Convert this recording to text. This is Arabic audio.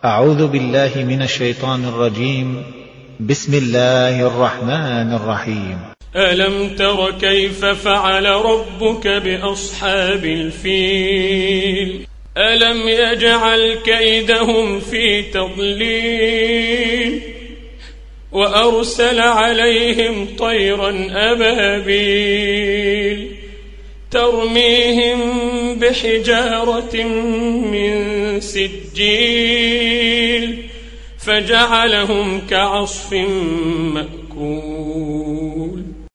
أعوذ بالله من الشيطان الرجيم. بسم الله الرحمن الرحيم. ألم تر كيف فعل ربك بأصحاب الفيل ألم يجعل كيدهم في تضليل وأرسل عليهم طيرا أبابيل ترميهم بحجارة من سجيل فجعلهم كعصف مأكول